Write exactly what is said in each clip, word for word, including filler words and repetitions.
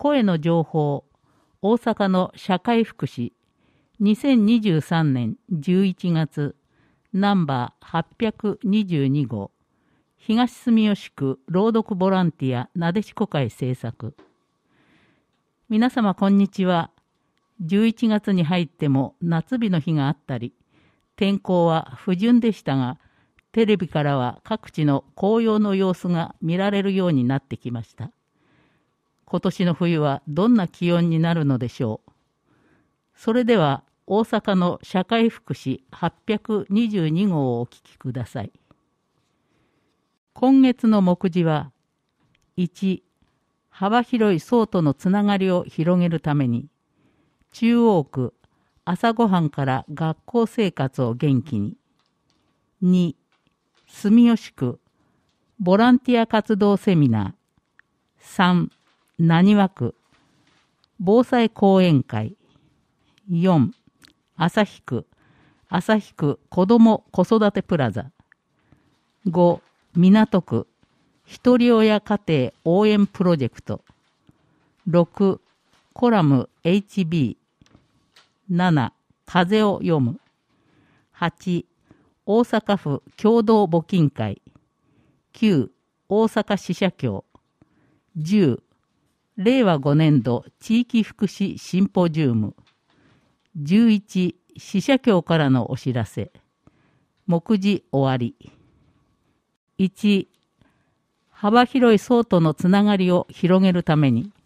声の情報、大阪の社会福祉、にせんにじゅうさんねんじゅういちがつ、ナンバーはっぴゃくにじゅうにごう、東住吉区朗読ボランティアなでしこ会制作。皆様こんにちは。じゅういちがつに入っても夏日の日があったり、天候は不順でしたが、テレビからは各地の紅葉の様子が見られるようになってきました。今年の冬はどんな気温になるのでしょう。それでは大阪の社会福祉はっぴゃくにじゅうにごうをお聞きください。今月の目次は、いち、幅広い層とのつながりを広げるために、中央区朝ごはんから学校生活を元気に。に、住吉区ボランティア活動セミナー。さん、浪速区防災講演会。よん、旭区旭区子ども子育てプラザ。ご、港区ひとり親家庭応援プロジェクト。ろく、コラム エイチビー。なな、風を読む。はち、大阪府共同募金会。きゅう、大阪支社協。じゅう、れいわごねんど地域福祉シンポジウム。じゅういち、支社協からのお知らせ。目次終わり。いち、幅広い層とのつながりを広げるために、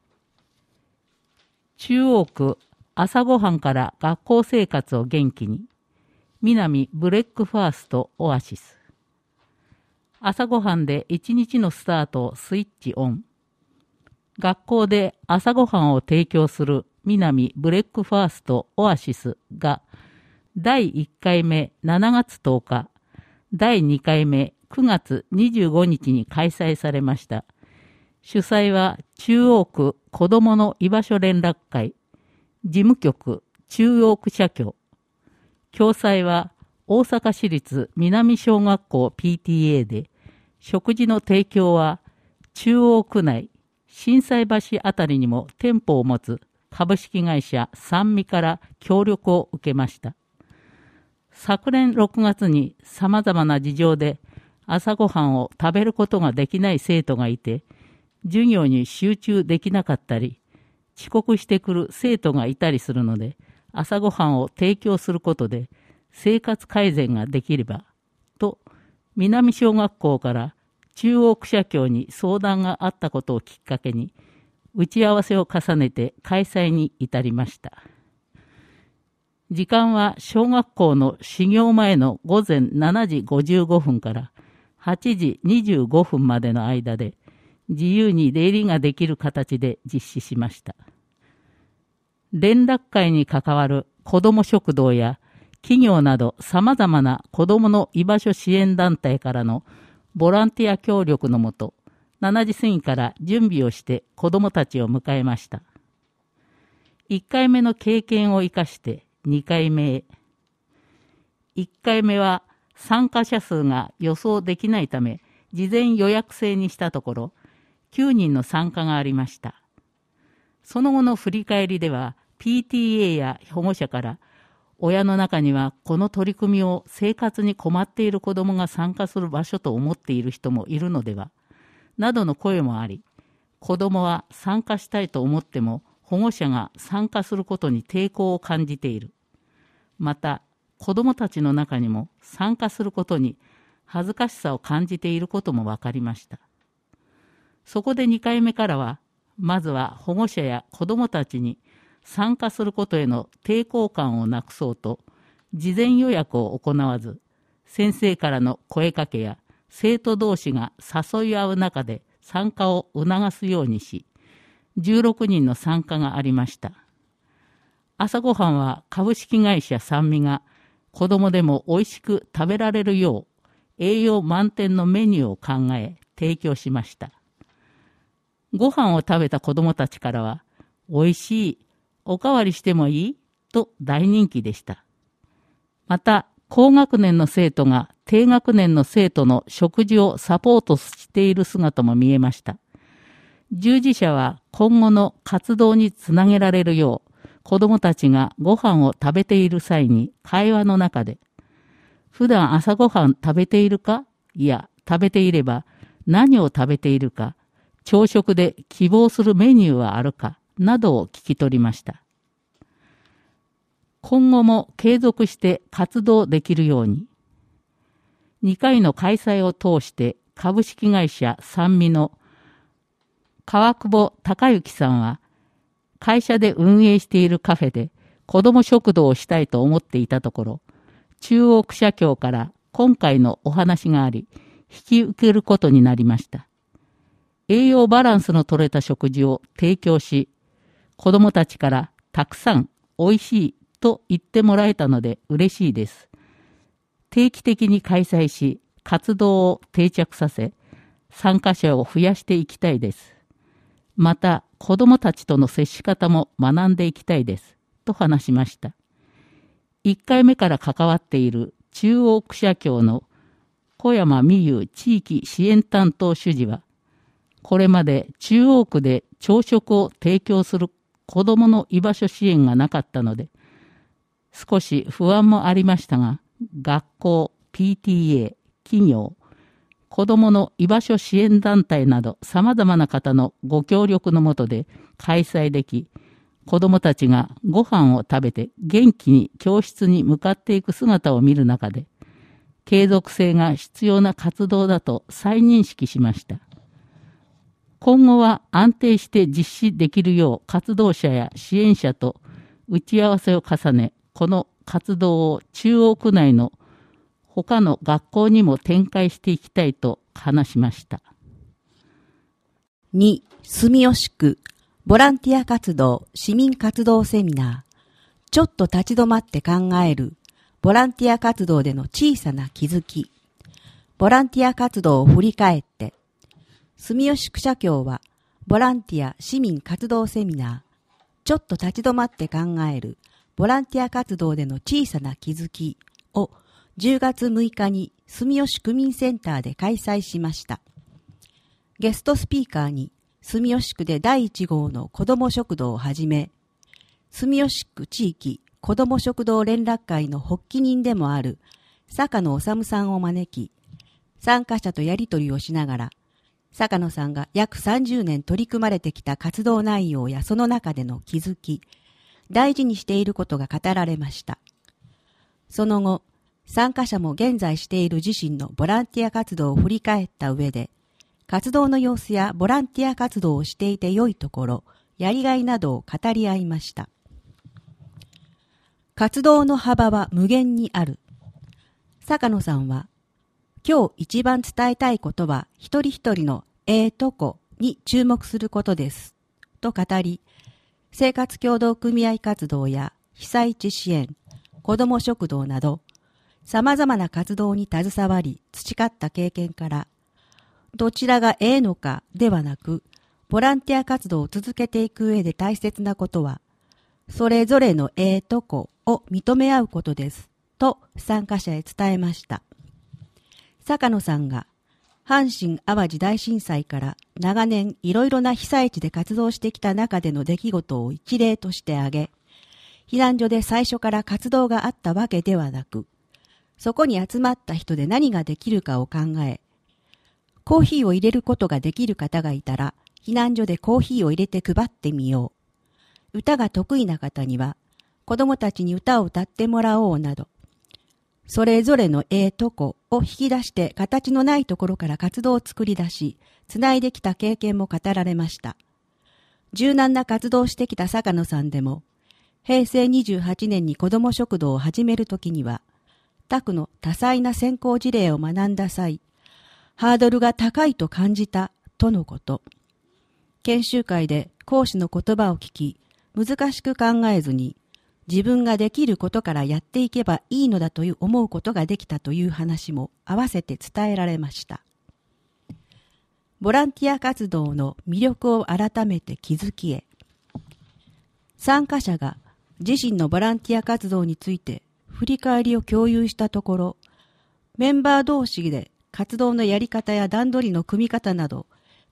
中央区朝ごはんから学校生活を元気に、南ブレックファーストオアシス。朝ごはんで一日のスタートをスイッチオン。学校で朝ごはんを提供する南ブレックファーストオアシスがだいいっかいめしちがつとおか、だいにかいめくがつにじゅうごにちに開催されました。主催は中央区子どもの居場所連絡会、事務局中央区社協。共催は大阪市立南小学校 ピーティーエー で、食事の提供は中央区内、心斎橋あたりにも店舗を持つ株式会社三味から協力を受けました。昨年ろくがつに様々な事情で朝ごはんを食べることができない生徒がいて、授業に集中できなかったり、遅刻してくる生徒がいたりするので、朝ごはんを提供することで生活改善ができればと、南小学校から中央区社協に相談があったことをきっかけに、打ち合わせを重ねて開催に至りました。時間は小学校の始業前のごぜんしちじごじゅうごふんからはちじにじゅうごふんまでの間で、自由に出入りができる形で実施しました。連絡会に関わる子ども食堂や企業など様々な子どもの居場所支援団体からのボランティア協力のもと、しちじ過ぎから準備をして子どもたちを迎えました。いっかいめの経験を生かしてにかいめへ。いっかいめは参加者数が予想できないため、事前予約制にしたところ、きゅうにんの参加がありました。その後の振り返りでは、ピーティーエー や保護者から、親の中にはこの取り組みを生活に困っている子どもが参加する場所と思っている人もいるのでは、などの声もあり、子どもは参加したいと思っても、保護者が参加することに抵抗を感じている。また、子どもたちの中にも参加することに恥ずかしさを感じていることも分かりました。そこでにかいめからは、まずは保護者や子どもたちに参加することへの抵抗感をなくそうと、事前予約を行わず、先生からの声かけや生徒同士が誘い合う中で参加を促すようにし、じゅうろくにんの参加がありました。朝ごはんは株式会社三味が子どもでも美味しく食べられるよう栄養満点のメニューを考え提供しました。ご飯を食べた子どもたちからは、美味しい、おかわりしてもいいと大人気でした。また、高学年の生徒が低学年の生徒の食事をサポートしている姿も見えました。 従事者は今後の活動につなげられるよう、子供たちがご飯を食べている際に会話の中で、普段朝ごはん食べているか？いや、食べていれば何を食べているか、朝食で希望するメニューはあるか、などを聞き取りました。今後も継続して活動できるように、にかいの開催を通して株式会社三味の川久保隆之さんは、会社で運営しているカフェで子ども食堂をしたいと思っていたところ、中央区社協から今回のお話があり、引き受けることになりました。栄養バランスの取れた食事を提供し、子どもたちからたくさんおいしいと言ってもらえたので嬉しいです。定期的に開催し、活動を定着させ、参加者を増やしていきたいです。また、子どもたちとの接し方も学んでいきたいです。と話しました。いっかいめから関わっている中央区社協の小山美優地域支援担当主事は、これまで中央区で朝食を提供する子どもの居場所支援がなかったので、少し不安もありましたが、学校、ピーティーエー、企業、子どもの居場所支援団体など様々な方のご協力のもとで開催でき、子どもたちがご飯を食べて元気に教室に向かっていく姿を見る中で、継続性が必要な活動だと再認識しました。今後は安定して実施できるよう活動者や支援者と打ち合わせを重ね、この活動を中央区内の他の学校にも展開していきたいと話しました。 に、住吉区ボランティア活動市民活動セミナー、ちょっと立ち止まって考えるボランティア活動での小さな気づき。ボランティア活動を振り返って、住吉区社協はボランティア市民活動セミナー、ちょっと立ち止まって考えるボランティア活動での小さな気づきをじゅうがつむいかに住吉区民センターで開催しました。ゲストスピーカーに住吉区でだいいち号の子ども食堂をはじめ、住吉区地域子ども食堂連絡会の発起人でもある坂野治さんを招き、参加者とやり取りをしながら、坂野さんが約さんじゅうねん取り組まれてきた活動内容やその中での気づき、大事にしていることが語られました。その後、参加者も現在している自身のボランティア活動を振り返った上で、活動の様子やボランティア活動をしていて良いところ、やりがいなどを語り合いました。活動の幅は無限にある。坂野さんは、今日一番伝えたいことは一人一人のええとこに注目することです。と語り、生活協同組合活動や被災地支援、子ども食堂など、様々な活動に携わり培った経験から、どちらがええのかではなく、ボランティア活動を続けていく上で大切なことは、それぞれのええとこを認め合うことです、と参加者へ伝えました。坂野さんが、阪神淡路大震災から長年いろいろな被災地で活動してきた中での出来事を一例として挙げ、避難所で最初から活動があったわけではなく、そこに集まった人で何ができるかを考え、コーヒーを入れることができる方がいたら、避難所でコーヒーを入れて配ってみよう。歌が得意な方には、子供たちに歌を歌ってもらおうなど、それぞれのええとこを引き出して形のないところから活動を作り出し、つないできた経験も語られました。柔軟な活動をしてきた坂野さんでも、へいせいにじゅうはちねんに子ども食堂を始めるときには、他区の多彩な先行事例を学んだ際、ハードルが高いと感じたとのこと。研修会で講師の言葉を聞き、難しく考えずに、自分ができることからやっていけばいいのだという思うことができたという話も合わせて伝えられました。ボランティア活動の魅力を改めて気づきへ。参加者が自身のボランティア活動について振り返りを共有したところ、メンバー同士で活動のやり方や段取りの組み方など、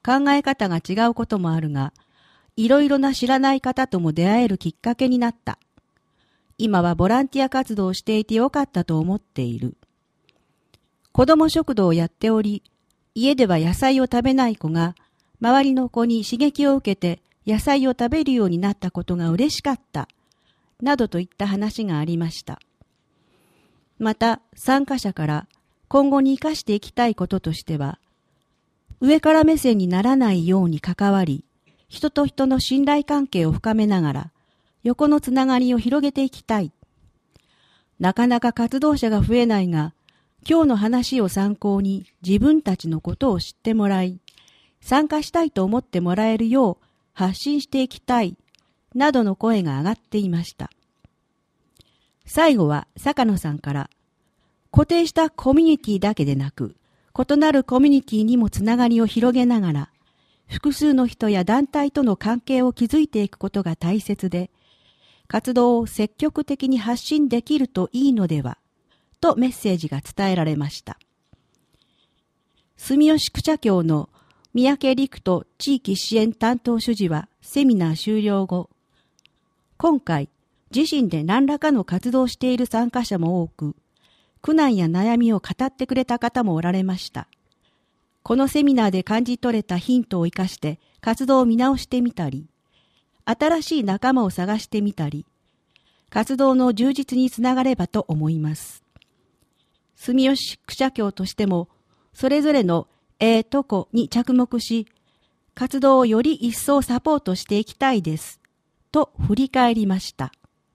考え方が違うこともあるが、いろいろな知らない方とも出会えるきっかけになった。今はボランティア活動をしていてよかったと思っている。子供食堂をやっており、家では野菜を食べない子が、周りの子に刺激を受けて野菜を食べるようになったことが嬉しかった、などといった話がありました。また、参加者から今後に生かしていきたいこととしては、上から目線にならないように関わり、人と人の信頼関係を深めながら、横のつながりを広げていきたい。なかなか活動者が増えないが、今日の話を参考に自分たちのことを知ってもらい、参加したいと思ってもらえるよう発信していきたい、などの声が上がっていました。最後は坂野さんから、固定したコミュニティだけでなく、異なるコミュニティにもつながりを広げながら、複数の人や団体との関係を築いていくことが大切で、活動を積極的に発信できるといいのでは、とメッセージが伝えられました。住吉区社協の三宅陸斗地域支援担当主事はセミナー終了後、今回自身で何らかの活動をしている参加者も多く、苦難や悩みを語ってくれた方もおられました。このセミナーで感じ取れたヒントを生かして活動を見直してみたり、新しい仲間を探してみたり、活動の充実につながればと思います。住吉区社協としても、それぞれのええとこに着目し、活動をより一層サポートしていきたいです、と振り返りました。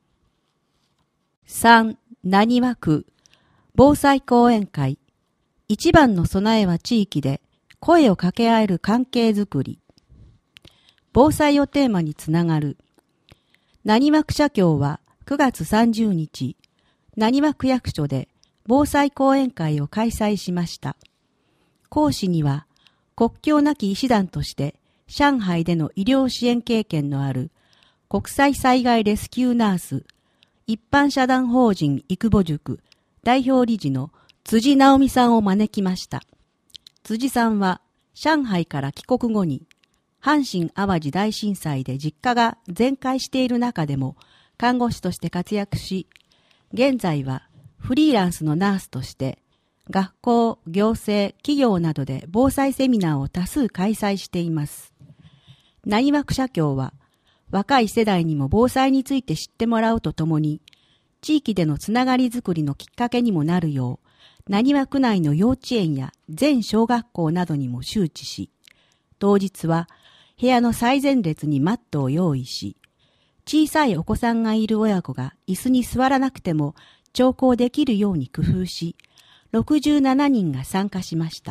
さん、浪速区防災講演会。一番の備えは地域で声を掛け合える関係づくり。防災をテーマにつながる。浪速区社協はくがつさんじゅうにち、浪速区役所で防災講演会を開催しました。講師には国境なき医師団として上海での医療支援経験のある国際災害レスキューナース一般社団法人育母塾代表理事の辻直美さんを招きました。辻さんは上海から帰国後に阪神淡路大震災で実家が全壊している中でも看護師として活躍し、現在はフリーランスのナースとして学校、行政、企業などで防災セミナーを多数開催しています。浪速区社協は若い世代にも防災について知ってもらうとともに、地域でのつながりづくりのきっかけにもなるよう、浪速区内の幼稚園や全小学校などにも周知し、当日は部屋の最前列にマットを用意し、小さいお子さんがいる親子が椅子に座らなくても聴講できるように工夫し、ろくじゅうななにんが参加しました。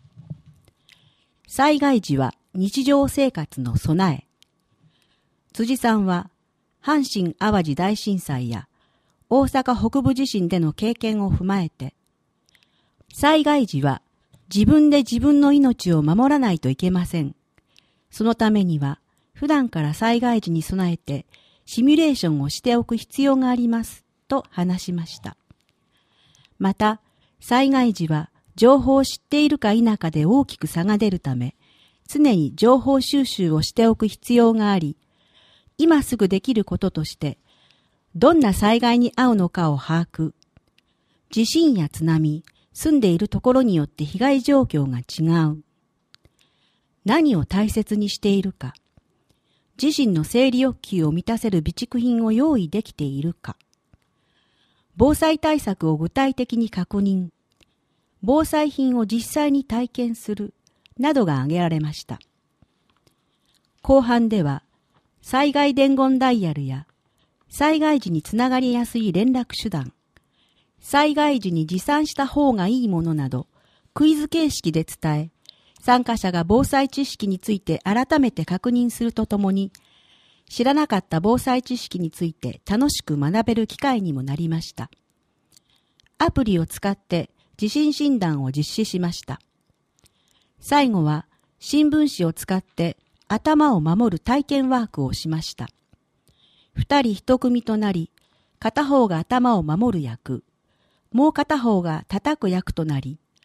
災害時は日常生活の備え。辻さんは阪神淡路大震災や大阪北部地震での経験を踏まえて、災害時は自分で自分の命を守らないといけません。そのためには普段から災害時に備えてシミュレーションをしておく必要がありますと話しました。また、災害時は情報を知っているか否かで大きく差が出るため、常に情報収集をしておく必要があり、今すぐできることとして、どんな災害に遭うのかを把握。地震や津波、住んでいるところによって被害状況が違う。何を大切にしているか。自身の生理欲求を満たせる備蓄品を用意できているか。防災対策を具体的に確認。防災品を実際に体験する。などが挙げられました。後半では、災害伝言ダイヤルや、災害時につながりやすい連絡手段、災害時に持参した方がいいものなど、クイズ形式で伝え、参加者が防災知識について改めて確認するとともに、知らなかった防災知識について楽しく学べる機会にもなりました。アプリを使って地震診断を実施しました。最後は新聞紙を使って頭を守る体験ワークをしました。二人一組となり、片方が頭を守る役、もう片方が叩く役となり、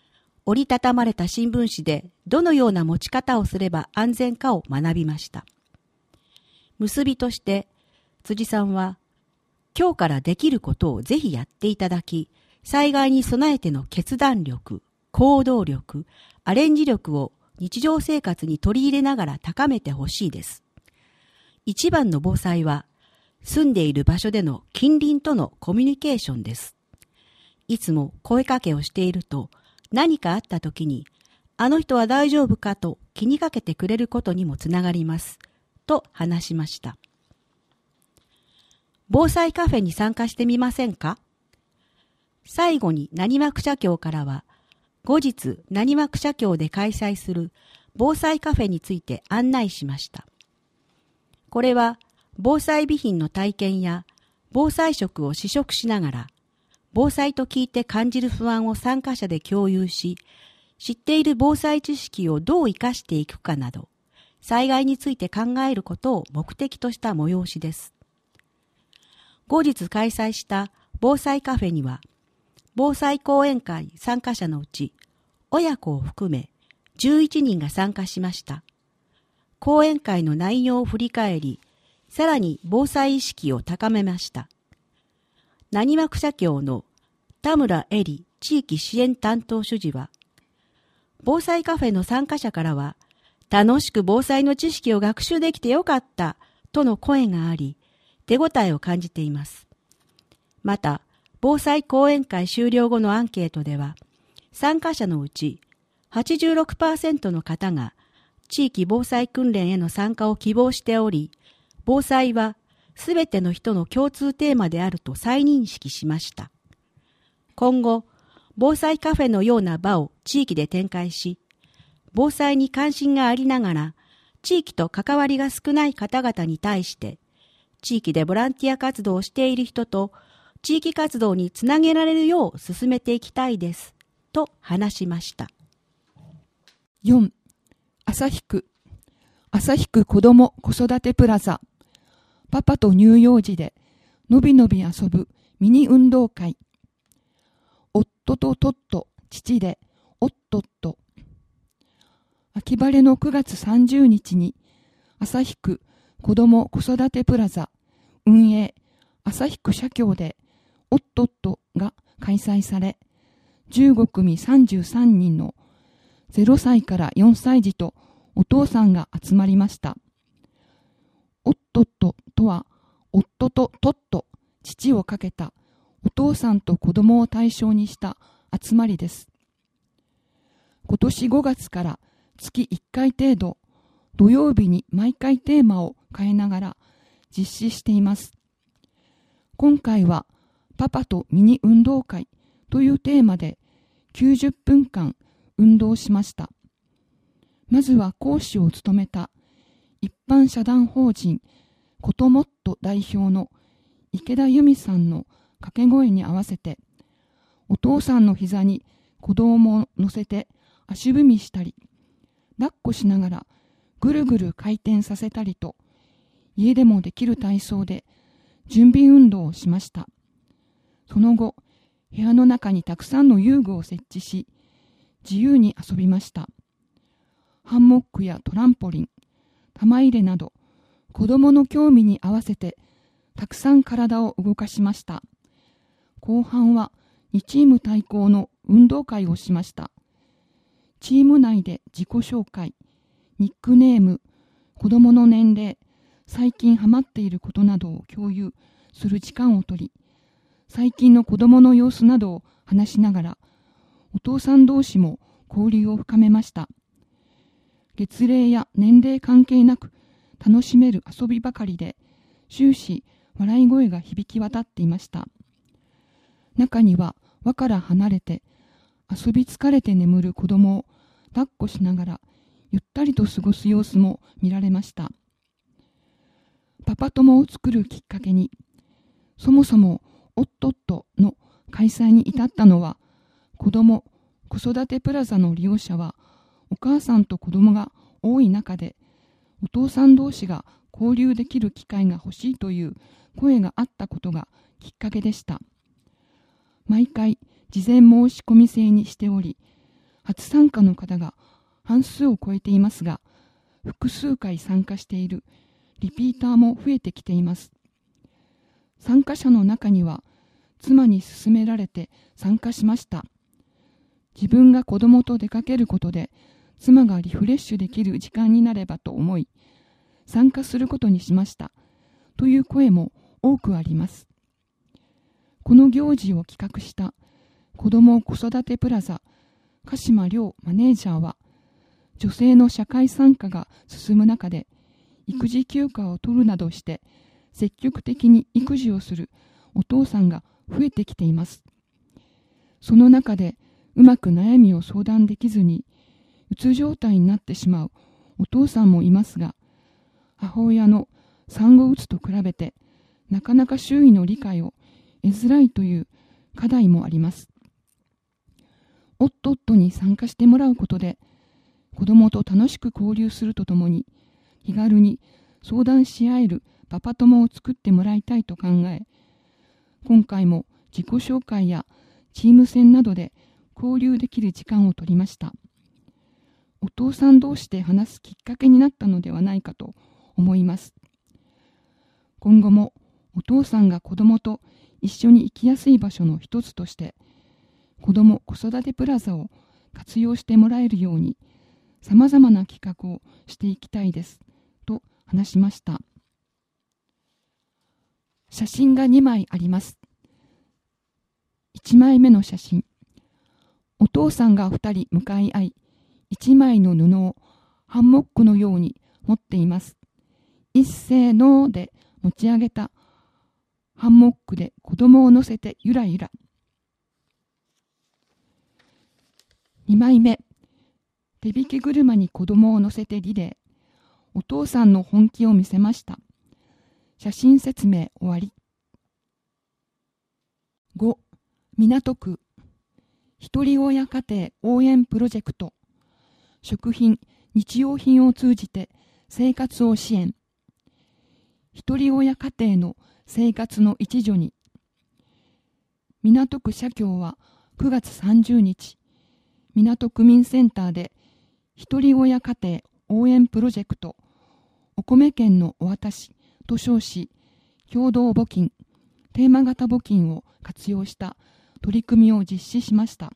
折りたたまれた新聞紙でどのような持ち方をすれば安全かを学びました。結びとして辻さんは、今日からできることをぜひやっていただき、災害に備えての決断力、行動力、アレンジ力を日常生活に取り入れながら高めてほしいです。一番の防災は、住んでいる場所での近隣とのコミュニケーションです。いつも声かけをしていると、何かあった時に、あの人は大丈夫かと気にかけてくれることにもつながります。と話しました。防災カフェに参加してみませんか？最後に浪速社協からは、後日浪速社協で開催する防災カフェについて案内しました。これは防災備品の体験や防災食を試食しながら、防災と聞いて感じる不安を参加者で共有し、知っている防災知識をどう生かしていくかなど、災害について考えることを目的とした催しです。後日開催した防災カフェには、防災講演会参加者のうち、親子を含めじゅういちにんが参加しました。講演会の内容を振り返り、さらに防災意識を高めました。浪速社協の田村恵里地域支援担当主事は、防災カフェの参加者からは、楽しく防災の知識を学習できてよかったとの声があり、手応えを感じています。また、防災講演会終了後のアンケートでは、参加者のうち はちじゅうろくパーセント の方が地域防災訓練への参加を希望しており、防災はすべての人の共通テーマであると再認識しました。今後、防災カフェのような場を地域で展開し、防災に関心がありながら、地域と関わりが少ない方々に対して、地域でボランティア活動をしている人と地域活動につなげられるよう進めていきたいです、と話しました。 よん. 旭区旭区子ども子育てプラザパパと乳幼児でのびのび遊ぶミニ運動会。夫とトット、父でおっとっと。秋晴れのくがつさんじゅうにちに旭区子ども子育てプラザ運営旭区社協でおっとっとが開催され、じゅうごくみさんじゅうさんにんのゼロさいからよんさい児とお父さんが集まりました。おっとっととは、夫とトット、父をかけたお父さんと子供を対象にした集まりです。今年ごがつから月いっかい程度、土曜日に毎回テーマを変えながら実施しています。今回はパパとミニ運動会というテーマできゅうじゅっぷんかん運動しました。まずは講師を務めた一般社団法人こともっと代表の池田由美さんの掛け声に合わせて、お父さんの膝に子供を乗せて足踏みしたり、抱っこしながらぐるぐる回転させたりと、家でもできる体操で準備運動をしました。その後、部屋の中にたくさんの遊具を設置し、自由に遊びました。ハンモックやトランポリン、玉入れなど、子供の興味に合わせて、たくさん体を動かしました。後半はにチーム対抗の運動会をしました。チーム内で自己紹介、ニックネーム、子供の年齢、最近ハマっていることなどを共有する時間をとり、最近の子供の様子などを話しながら、お父さん同士も交流を深めました。月齢や年齢関係なく楽しめる遊びばかりで、終始笑い声が響き渡っていました。中には輪から離れて遊び疲れて眠る子供を抱っこしながらゆったりと過ごす様子も見られました。パパ友を作るきっかけに、そもそもおっとっとの開催に至ったのは、子供子育てプラザの利用者はお母さんと子供が多い中で、お父さん同士が交流できる機会が欲しいという声があったことがきっかけでした。毎回事前申し込み制にしており、 初参加の方が半数を超えていますが、複数回参加しているリピーターも増えてきています。参加者の中には、妻に勧められて参加しました。自分が子供と出かけることで、妻がリフレッシュできる時間になればと思い、参加することにしました。という声も多くあります。この行事を企画した子ども子育てプラザ鹿島亮マネージャーは、女性の社会参加が進む中で、育児休暇を取るなどして積極的に育児をするお父さんが増えてきています。その中でうまく悩みを相談できずにうつ状態になってしまうお父さんもいますが、母親の産後うつと比べてなかなか周囲の理解を得づらいという課題もあります。おっとっとに参加してもらうことで、子供と楽しく交流するとともに、気軽に相談し合えるパパ友を作ってもらいたいと考え、今回も自己紹介やチーム戦などで交流できる時間を取りました。お父さん同士で話すきっかけになったのではないかと思います。今後もお父さんが子供と一緒に行きやすい場所の一つとして、子ども子育てプラザを活用してもらえるように、さまざまな企画をしていきたいですと話しました。写真がにまいあります。いちまいめの写真。お父さんがふたり向かい合い、いちまいの布をハンモックのように持っています。一斉ので持ち上げたハンモックで子供を乗せてゆらゆら。にまいめ。手引き車に子供を乗せてリレー。お父さんの本気を見せました。写真説明終わり。ご、港区ひとり親家庭応援プロジェクト。食品・日用品を通じて生活を支援。ひとり親家庭の生活の一助に。港区社協はくがつさんじゅうにち、港区民センターでひとり親家庭応援プロジェクトお米券のお渡しと称し、共同募金、テーマ型募金を活用した取り組みを実施しました。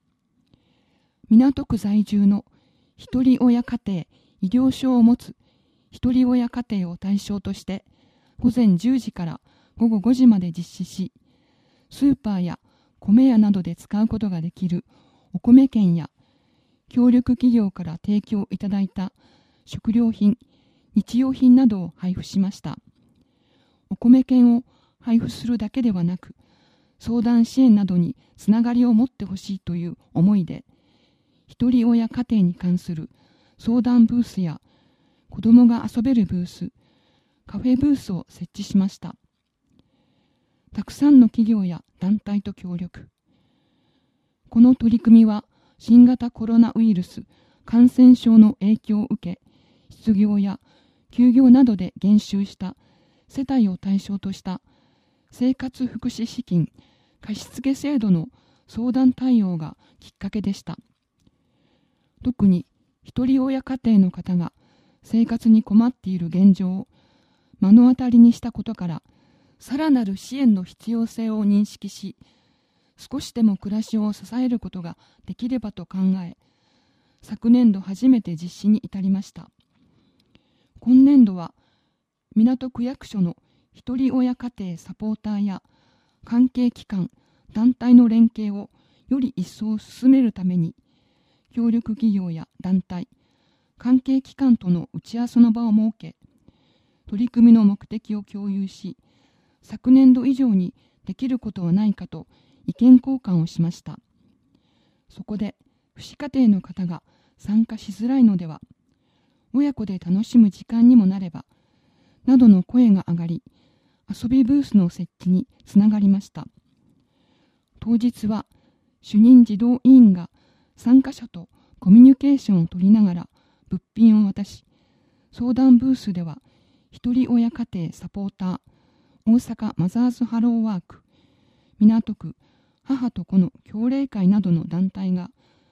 港区在住のひとり親家庭医療証を持つひとり親家庭を対象としてごぜんじゅうじからごごごじまで実施し、スーパーや米屋などで使うことができるお米券や協力企業から提供いただいた食料品、日用品などを配布しました。お米券を配布するだけではなく、相談支援などにつながりを持ってほしいという思いで、ひとり親家庭に関する相談ブースや子どもが遊べるブース、カフェブースを設置しました。たくさんの企業や団体と協力。この取り組みは新型コロナウイルス感染症の影響を受け、失業や休業などで減収した世帯を対象とした生活福祉資金貸付制度の相談対応がきっかけでした。特にひとり親家庭の方が生活に困っている現状を目の当たりにしたことから、さらなる支援の必要性を認識し、少しでも暮らしを支えることができればと考え、昨年度初めて実施に至りました。今年度は港区役所のひとり親家庭サポーターや関係機関、団体の連携をより一層進めるために、協力企業や団体、関係機関との打ち合わせの場を設け、取り組みの目的を共有し、昨年度以上にできることはないかと意見交換をしました。そこで、父子家庭の方が参加しづらいのでは、親子で楽しむ時間にもなれば、などの声が上がり、遊びブースの設置につながりました。当日は、主任児童委員が参加者とコミュニケーションを取りながら物品を渡し、相談ブースでは、ひとり親家庭サポーター、大阪マザーズハローワーク、港区母と子の協励会などの団体が、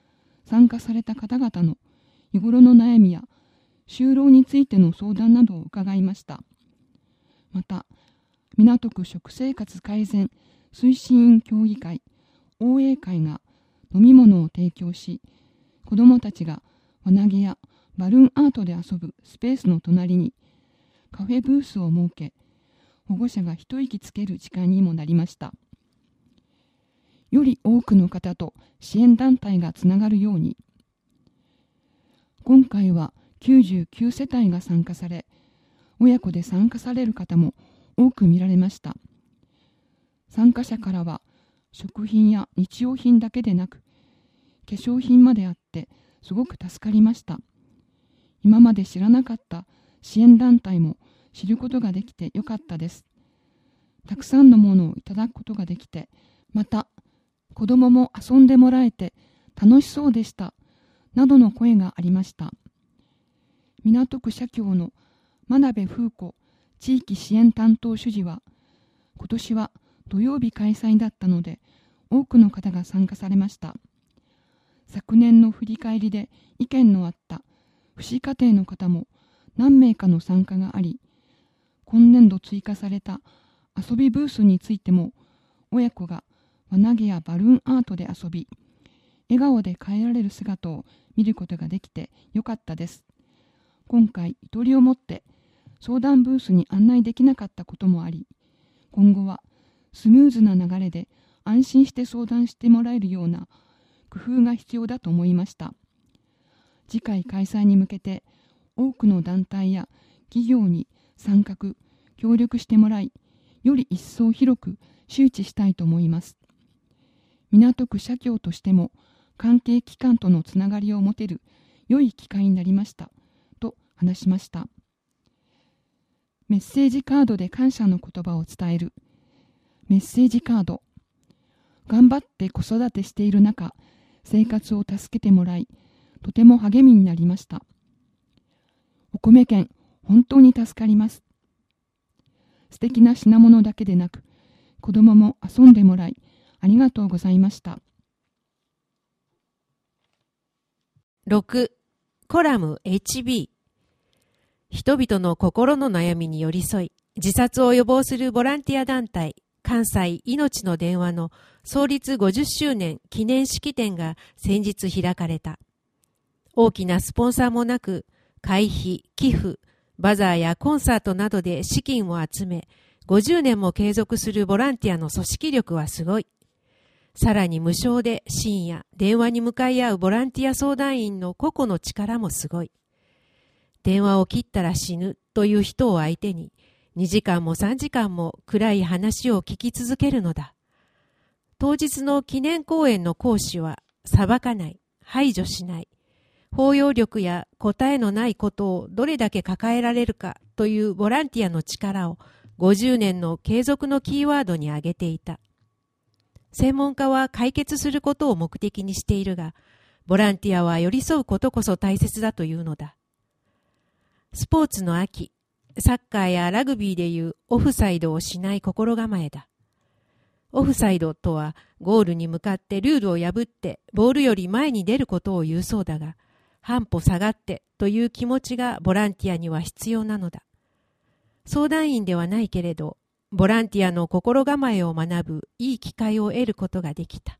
参加された方々の日頃の悩みや就労についての相談などを伺いました。また、港区食生活改善推進員協議会 オーエー 会が飲み物を提供し、子どもたちが輪投げやバルーンアートで遊ぶスペースの隣にカフェブースを設け、保護者が一息つける時間にもなりました。より多くの方と支援団体がつながるように。今回はきゅうじゅうきゅうせたいが参加され、親子で参加される方も多く見られました。参加者からは食品や日用品だけでなく、化粧品まであってすごく助かりました。今まで知らなかった支援団体も知ることができてよかったです。たくさんのものをいただくことができて、また子供も遊んでもらえて楽しそうでした、などの声がありました。港区社協の真鍋風子地域支援担当主事は、今年は土曜日開催だったので多くの方が参加されました。昨年の振り返りで意見のあった父子家庭の方も何名かの参加があり、今年度追加された遊びブースについても親子が輪投げやバルーンアートで遊び、笑顔で帰られる姿を見ることができてよかったです。今回ゆとりを持って相談ブースに案内できなかったこともあり、今後はスムーズな流れで安心して相談してもらえるような工夫が必要だと思いました。次回開催に向けて多くの団体や企業に参画・協力してもらい、より一層広く周知したいと思います。港区社協としても関係機関とのつながりを持てる良い機会になりましたと話しました。メッセージカードで感謝の言葉を伝える。メッセージカード。頑張って子育てしている中、生活を助けてもらい、とても励みになりました。お米券、本当に助かります。素敵な品物だけでなく、子供も遊んでもらい、ありがとうございました。 ろく. コラム エイチビー。人々の心の悩みに寄り添い、自殺を予防するボランティア団体、関西いのちの電話の創立ごじゅっしゅうねん記念式典が先日開かれた。大きなスポンサーもなく、会費、寄付、バザーやコンサートなどで資金を集め、ごじゅうねんも継続するボランティアの組織力はすごい。さらに無償で深夜、電話に向かい合うボランティア相談員の個々の力もすごい。電話を切ったら死ぬという人を相手に、にじかんもさんじかんも暗い話を聞き続けるのだ。当日の記念講演の講師は、裁かない、排除しない、包容力や答えのないことをどれだけ抱えられるかというボランティアの力をごじゅうねんの継続のキーワードに挙げていた。専門家は解決することを目的にしているが、ボランティアは寄り添うことこそ大切だというのだ。スポーツの秋、サッカーやラグビーでいうオフサイドをしない心構えだ。オフサイドとはゴールに向かってルールを破ってボールより前に出ることを言うそうだが、半歩下がってという気持ちがボランティアには必要なのだ。相談員ではないけれど、ボランティアの心構えを学ぶいい機会を得ることができた。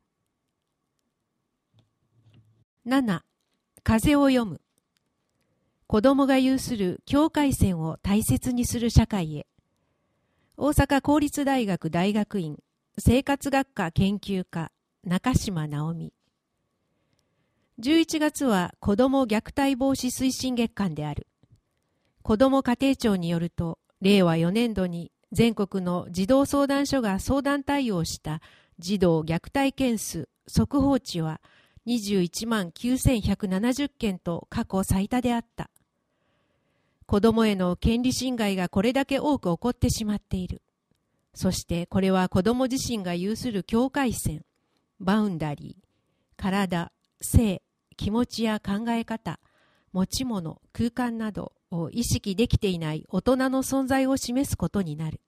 なな. 風を読む。子供が有する境界線を大切にする社会へ。大阪公立大学大学院生活学科研究家中島直美。じゅういちがつは子ども虐待防止推進月間である。子ども家庭庁によると、れいわよねんどに全国の児童相談所が相談対応した児童虐待件数速報値はにじゅういちまんきゅうせんひゃくななじゅっけんと過去最多であった。子どもへの権利侵害がこれだけ多く起こってしまっている。そしてこれは子ども自身が有する境界線、バウンダリー、体、性、気持ちや考え方、持ち物、空間などを意識できていない大人の存在を示すことになる。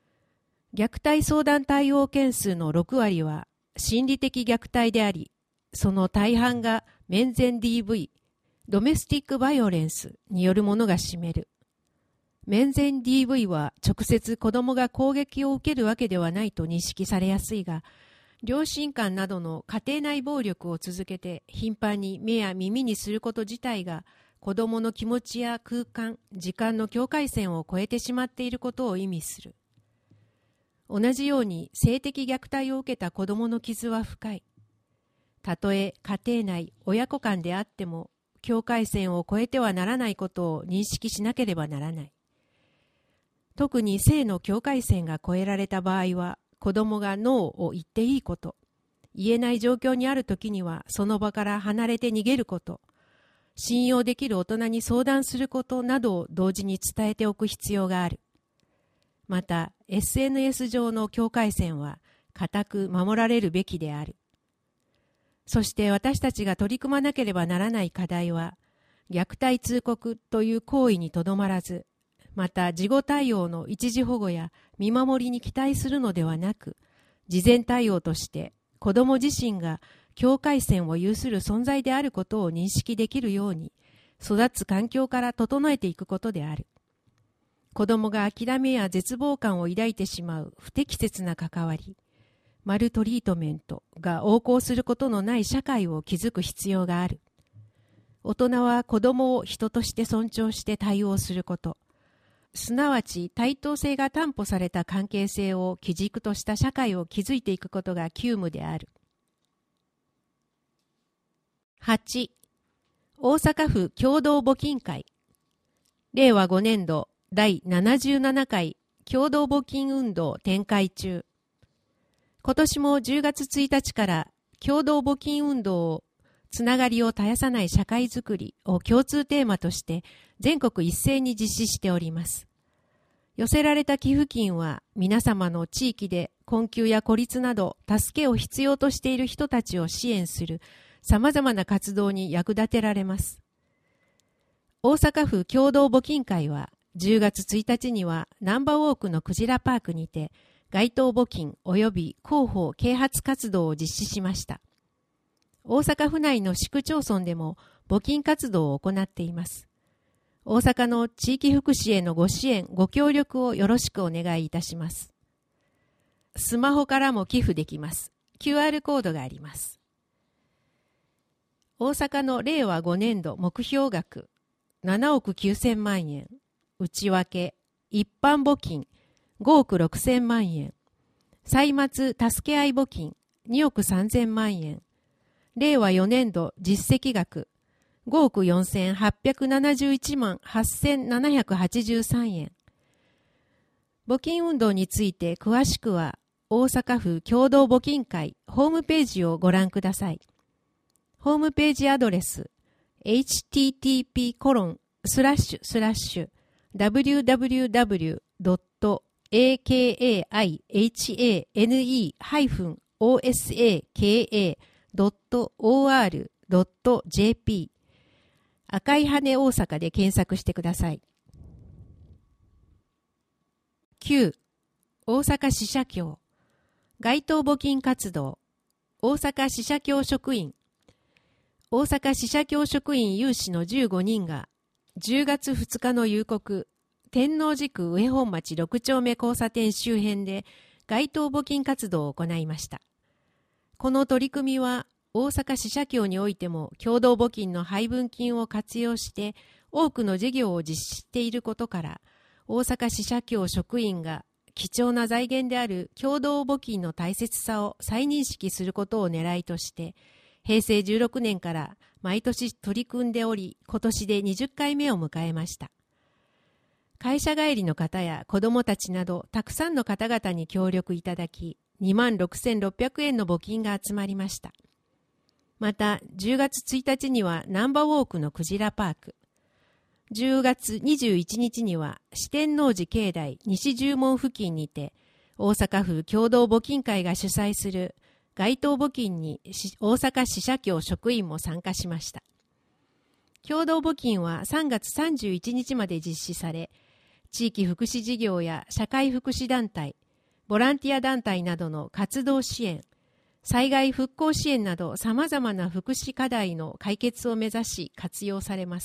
虐待相談対応件数のろくわりは心理的虐待であり、 その大半が面前 ディーブイ、ドメスティックバイオレンスによるものが占める。面前 ディーブイ は直接子供が攻撃を受けるわけではないと認識されやすいが、両親間などの家庭内暴力を続けて頻繁に目や耳にすること自体が子供の気持ちや空間、時間の境界線を越えてしまっていることを意味する。同じように性的虐待を受けた子供の傷は深い。たとえ家庭内、親子間であっても、境界線を越えてはならないことを認識しなければならない。特に性の境界線が越えられた場合は、子供がノーを言っていいこと、言えない状況にあるときにはその場から離れて逃げること、信用できる大人に相談することなどを同時に伝えておく必要がある。また、エスエヌエス 上の境界線は固く守られるべきである。そして私たちが取り組まなければならない課題は、虐待通告という行為にとどまらず、また事後対応の一時保護や見守りに期待するのではなく、事前対応として子ども自身が境界線を有する存在であることを認識できるように、育つ環境から整えていくことである。子どもが諦めや絶望感を抱いてしまう不適切な関わり、マルトリートメントが横行することのない社会を築く必要がある。大人は子どもを人として尊重して対応すること、すなわち対等性が担保された関係性を基軸とした社会を築いていくことが急務である。はち. 大阪府共同募金会れいわごねんどだいななじゅうななかい共同募金運動展開中。今年もじゅうがつついたちから共同募金運動をつながりを絶やさない社会づくりを共通テーマとして全国一斉に実施しております。寄せられた寄付金は皆様の地域で困窮や孤立など助けを必要としている人たちを支援する様々な活動に役立てられます。大阪府共同募金会はじゅうがつついたちには難波ウォークのクジラパークにて街頭募金及び広報啓発活動を実施しました。大阪府内の市区町村でも募金活動を行っています。大阪の地域福祉へのご支援、ご協力をよろしくお願いいたします。スマホからも寄付できます。キューアール コードがあります。大阪のれいわごねんど目標額ななおくきゅうせんまんえん、内訳、一般募金ごおくろくせんまんえん、歳末助け合い募金におくさんぜんまんえん、れいわよねんど実績額ごおくよんせんはっぴゃくななじゅういちまんはっせんななひゃくはちじゅうさんえん。募金運動について詳しくは大阪府共同募金会ホームページをご覧ください。ホームページアドレス エイチティーティーピーコロンスラッシュスラッシュダブリューダブリューダブリュードットエーケーエーアイエイチエーエヌイーハイフンオーエスエーケーエードットオーアールドットジェーピー 赤い羽大阪で検索してください。きゅう. 大阪支社協街頭募金活動大阪支社協職員大阪支社協職員有志のじゅうごにんがじゅうがつふつかの夕刻天王寺区上本町ろくちょうめ交差点周辺で街頭募金活動を行いました。この取り組みは大阪支社協においても共同募金の配分金を活用して多くの事業を実施していることから大阪支社協職員が貴重な財源である共同募金の大切さを再認識することを狙いとしてへいせいじゅうろくねんから毎年取り組んでおり今年でにじゅっかいめを迎えました。会社帰りの方や子どもたちなどたくさんの方々に協力いただきにまんろくせんろっぴゃくえんの募金が集まりました。またじゅうがつついたちには難波ウォークのクジラパーク、じゅうがつにじゅういちにちには四天王寺境内西十門付近にて大阪府共同募金会が主催する街頭募金に大阪支社協職員も参加しました。共同募金はさんがつさんじゅういちにちまで実施され、地域福祉事業や社会福祉団体、ボランティア団体などの活動支援、 災害復興支援など様々な福祉課題の解決を目指し活用されます。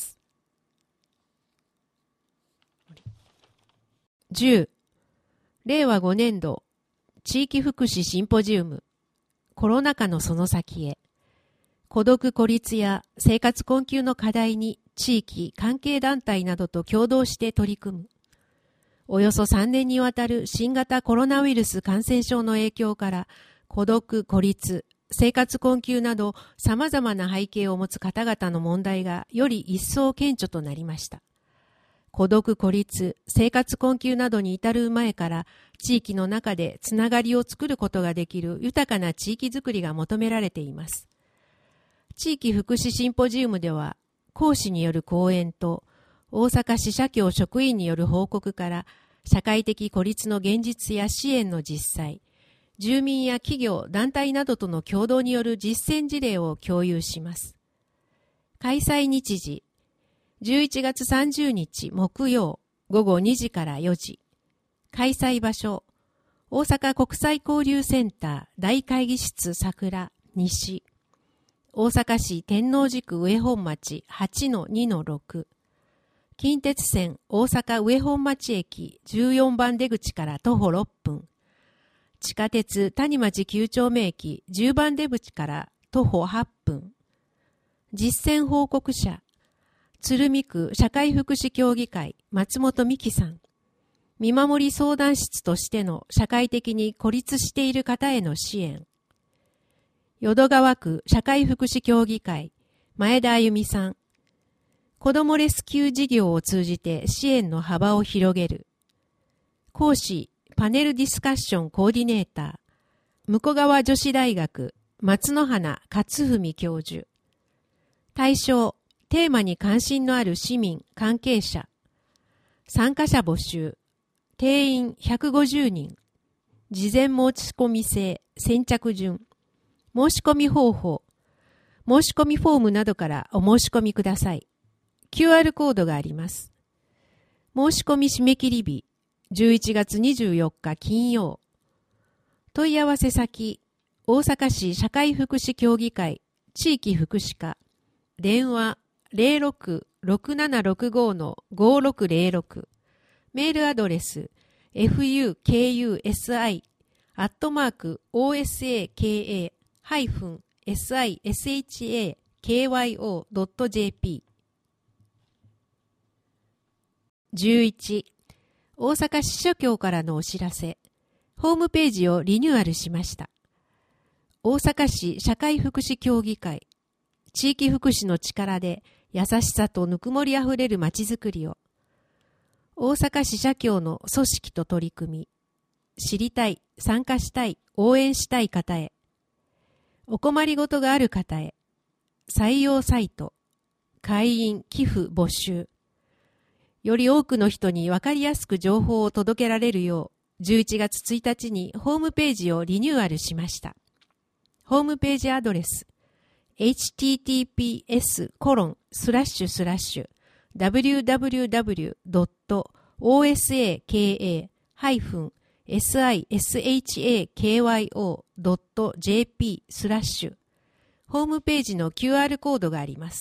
じゅう、れいわごねんど地域福祉シンポジウム、コロナ禍のその先へ、孤独孤立や生活困窮の課題に地域関係団体などと共同して取り組む。およそさんねんにわたる新型コロナウイルス感染症の影響から孤独孤立、生活困窮など様々な背景を持つ方々の問題がより一層顕著となりました。孤独孤立、生活困窮などに至る前から地域の中でつながりを作ることができる豊かな地域づくりが求められています。地域福祉シンポジウムでは講師による講演と大阪市社協職員による報告から社会的孤立の現実や支援の実際、住民や企業、団体などとの共同による実践事例を共有します。開催日時、じゅういちがつさんじゅうにち木曜ごごにじからよじ。開催場所、大阪国際交流センター大会議室桜西。大阪市天王寺区上本町 はちのにのろく。近鉄線大阪上本町駅じゅうよんばん出口から徒歩ろっぷん。地下鉄谷町きゅう丁目駅じゅうばん出口から徒歩はっぷん。実践報告者、鶴見区社会福祉協議会松本美希さん。見守り相談室としての社会的に孤立している方への支援。淀川区社会福祉協議会前田あゆみさん。子どもレスキュー事業を通じて支援の幅を広げる。講師パネルディスカッションコーディネーター向川女子大学松野花勝文教授。対象テーマに関心のある市民関係者。参加者募集。定員ひゃくごじゅうにん。事前申し込み制先着順。申し込み方法。申し込みフォームなどからお申し込みください。キューアール コードがあります。申し込み締め切り日、じゅういちがつにじゅうよっか金曜。問い合わせ先、大阪市社会福祉協議会地域福祉課。電話 ゼロろく ろくななろくご ごろくゼロろく。メールアドレス エフユーケーユーエスアイ アットマーク オーエスエーケーエー ハイフン エスアイエスエイチエーケーワイオー ドット ジェーピー。じゅういち、大阪市社協からのお知らせ。ホームページをリニューアルしました。大阪市社会福祉協議会、地域福祉の力で優しさとぬくもりあふれるまちづくりを。大阪市社協の組織と取り組み、知りたい、参加したい、応援したい方へ。お困りごとがある方へ。採用サイト、会員寄付募集。より多くの人に分かりやすく情報を届けられるよう、じゅういちがつついたちにホームページをリニューアルしました。ホームページアドレス、エイチティーティーピーエスコロンスラッシュスラッシュダブリューダブリューダブリュードットオーエスエーケーエーハイフンエスアイエスエイチエーケーワイオードットジェーピースラッシュ。ホームページの キューアール コードがあります。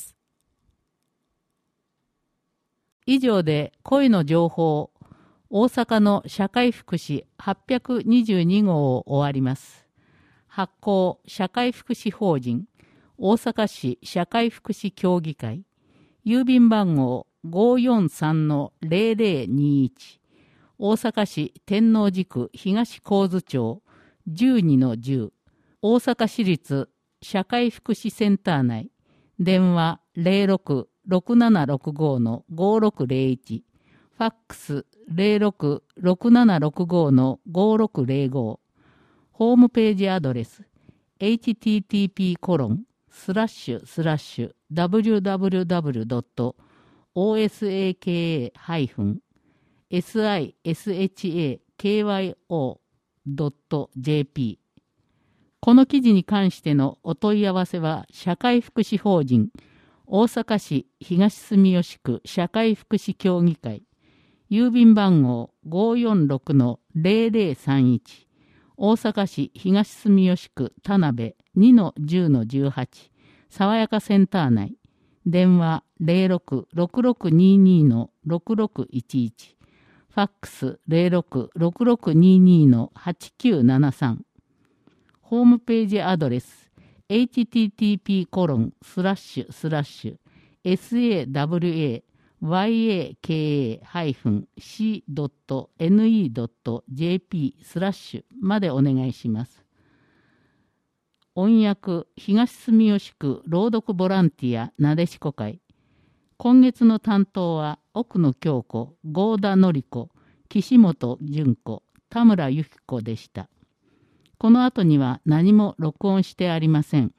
以上で声の情報、大阪の社会福祉はっぴゃくにじゅうに号を終わります。発行社会福祉法人大阪市社会福祉協議会、郵便番号 ごーよんさんのゼロゼロにいち、大阪市天王寺区東神津町 じゅうにのじゅう、大阪市立社会福祉センター内、電話ゼロろく ろくななろくごのごろくゼロいち、ファックスゼロろく ろくななろくごのごろくゼロご、ホームページアドレス エイチティーティーピーコロンスラッシュスラッシュダブリューダブリューダブリュードットオーエスエーケーエーハイフンエスアイエスエイチエーケーワイオードットジェーピー。この記事に関してのお問い合わせは社会福祉法人大阪市東住吉区社会福祉協議会、郵便番号 ごーよんろくのゼロゼロさんいち、 大阪市東住吉区田辺 にのじゅうのじゅうはち 爽やかセンター内、電話 ゼロろく ろくろくににのろくろくいちいち、ファックス ゼロろく ろくろくににのはちきゅうななさん、ホームページアドレス エイチティーティーピーコロンスラッシュスラッシュエスエーダブリューエーワイエーケーエーシードットエヌイードットジェーピー スラッシュまでお願いします。音訳東住吉区朗読ボランティアなでしこ会。今月の担当は奥野京子、郷田典子、岸本純子、田村由紀子でした。この後には何も録音してありません。